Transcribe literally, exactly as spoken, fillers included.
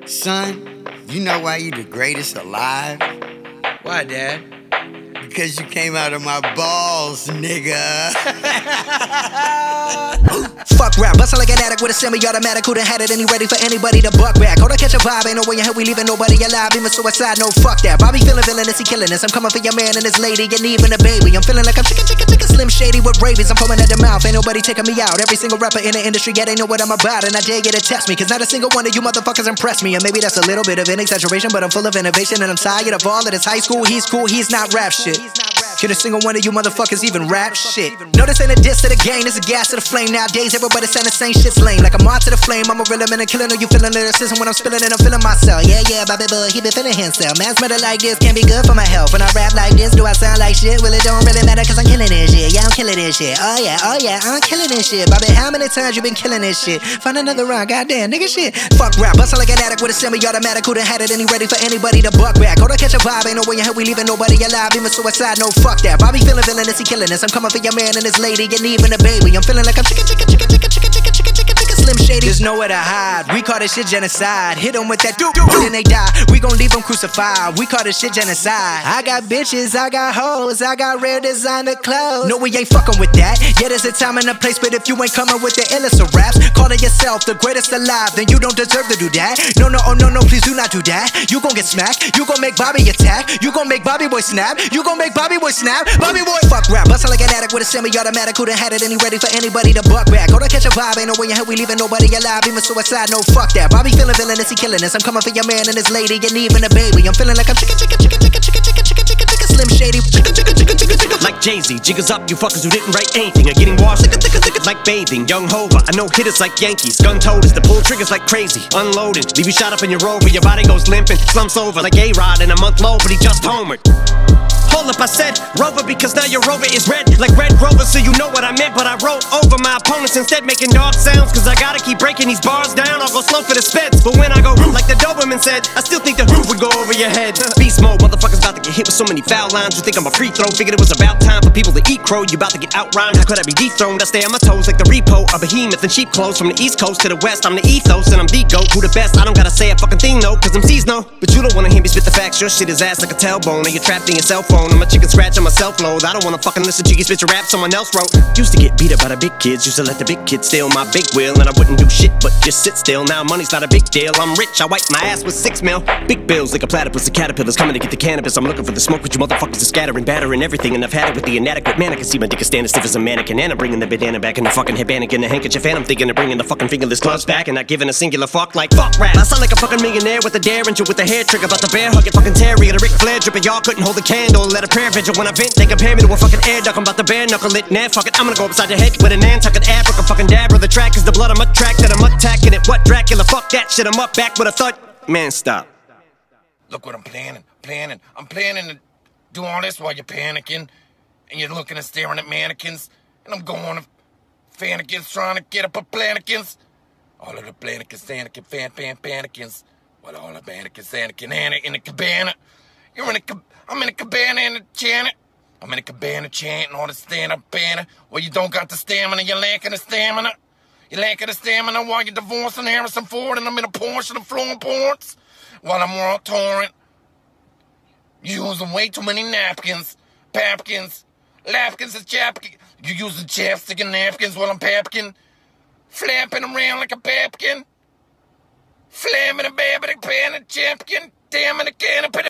Son, you know why you the greatest alive? Why, Dad? Because you came out of my balls, nigga. Fuck rap, bustin' like an addict with a semi-automatic. Who done had it and he ready for anybody to buck back? Hold on, catch a vibe, ain't no way in hell we leaving nobody alive. Even suicide, no fuck that. Bobby feeling villainous, he killing us. I'm coming for your man and his lady, and even a baby. I'm feeling like I'm chicken, chicken, chicken, Slim Shady with rabies. I'm foaming at the mouth, ain't nobody taking me out. Every single rapper in the industry, yeah, they know what I'm about. And I dare you to test me, cause not a single one of you motherfuckers impress me. And maybe that's a little bit of an exaggeration, but I'm full of innovation. And I'm tired of all of this high school, he's cool, he's not rap shit. Can a single one of you motherfuckers even rap shit? No, this ain't a diss to the game, this a gas to the flame. Nowadays, everybody saying the same shit's lame. Like I'm on to the flame, I'm a real man and killing. Are you feeling lyricism when I'm spilling and I'm feeling myself? Yeah, yeah, Bobby Boy, he been feeling himself. Man's better like this, can't be good for my health. When I rap like this, do I sound like shit? Well, it don't really matter cause I'm killing this shit. Yeah, I'm killing this shit. Oh yeah, oh yeah, I'm killing this shit. Bobby, how many times you been killing this shit? Find another round, goddamn, nigga shit. Fuck rap, bustin' like an addict with a semi-automatic. Who done had it and he ready for anybody to buck back? Hold on, catch a vibe, ain't no way in hell we leaving nobody alive. Even suicide, no fuck that. Bobby feeling villainous, he killing us. I'm coming for your man and his lady, and even a baby. I'm feeling like I'm chicken, chicken, chicken, chicken, chicken, chicken, chicken, chicken, chicken, Slim Shady. There's nowhere to hide. We call this shit genocide. Hit them with that doo doo, then they die. We gon' leave them crucified. We call this shit genocide. I got bitches, I got hoes, I got rare designer clothes. No, we ain't fucking with that. Yeah, there's a time and a place, but if you ain't coming with the illest of raps, calling yourself the greatest alive, then you don't deserve to do that. No, no, oh no, no, please do not do that. You gon' get smacked. You gon' make Bobby attack. You gon' make Bobby Boy snap. You gon' make Bobby Boy snap. Bobby Boy fuck rap. Bustin' like an addict with a semi-automatic. Who done had it and he ready for anybody to buck back? Hold on, catch a vibe, ain't no way in hell we leaving nobody alive. Even suicide, no fuck that. Bobby feeling villainous, he killing us. I'm coming for your man and his lady, and even a baby. I'm feeling like I'm chicken, chicken, chicken, chicken, chicken, chicken, chicken, chicken, chicken, Slim Shady. Chicken, chicken, chicken, chicken, chicken. Like Jay-Z, jiggers up, you fuckers who didn't write anything are getting washed. Like bathing, young Hova, I know hitters like Yankees. Gun-toters, the pull triggers like crazy. Unloading, leave you shot up in your rover. Your body goes limping, slumps over like A-Rod in a month low, but he just homered. Hold up, I said Rover because now your Rover is red like Red Rover, so you know what I meant. But I wrote over my opponents instead, making dog sounds, cause I gotta keep breaking these bars down. I'll go slow for the speds, but when I go like the Doberman said, I still think the roof would go over your head. Beast mode, motherfuckers about to get hit with so many foul lines. You think I'm a free throw, figured it was about time for people to eat crow. You about to get outrhymed, how could I be dethroned? I stay on my toes like the repo, a behemoth in sheep clothes. From the east coast to the west, I'm the ethos and I'm the GOAT. Who the best? I don't gotta say a fucking thing though, cause them C's know. But you don't wanna hear me spit the facts, your shit is ass like a tailbone, and you're trapped in your cell phone. I'm a chicken scratch on my self-load. I don't wanna fucking listen to you spit your rap someone else wrote. Used to get beat up by the big kids, used to let the big kids steal my big wheel, and I wouldn't do shit but just sit still. Now money's not a big deal, I'm rich, I wipe my ass with six mil. Big bills like a platypus, the caterpillars coming to get the cannabis. I'm looking for the smoke, but you motherfuckers are scattering, battering everything, and I've had it with the inadequate man. I can see my dick is standing stiff as a mannequin, and I'm bringing the bandana back in the fucking headband and the handkerchief, and I'm thinking of bringing the fucking fingerless gloves back, and not giving a singular fuck like fuck rap. I sound like a fucking millionaire with a derringer with a hair trigger, about the bear hugging fucking terrier, the Ric Flair dripper. Y'all couldn't hold a candle, let a prayer vigil when I vent. They compare me to a fucking air duck, I'm about to bare knuckle it. Nah, fuck it, I'm gonna go upside your head with a Nantucket Africa fucking dab. The track is the blood I'm attracted, I'm attacking it. What Dracula, fuck that shit, I'm up back with a thud. Man, stop. Look what I'm planning, planning. I'm planning to do all this while you're panicking, and you're looking and staring at mannequins, and I'm going to fanikins trying to get up a planikins. All of the planikins, fanikin, fan, fan, panikins. Well, all the mannequins, Anakin, Anna in the cabana. You're in a, cab- I'm in a cabana in the Janet. I'm in a cabana chanting all the stand-up banner. Well, you don't got the stamina, you're lacking the stamina. You're lacking the stamina while you're divorcing Harrison Ford, and I'm in a Porsche and I'm flowing ports while I'm on torrent. You're using way too many napkins, papkins, lapkins and chapkins. You're using chapstick and napkins while I'm papkin, flapping around like a papkin, flamming a baby, pan and champion, damn it, a can of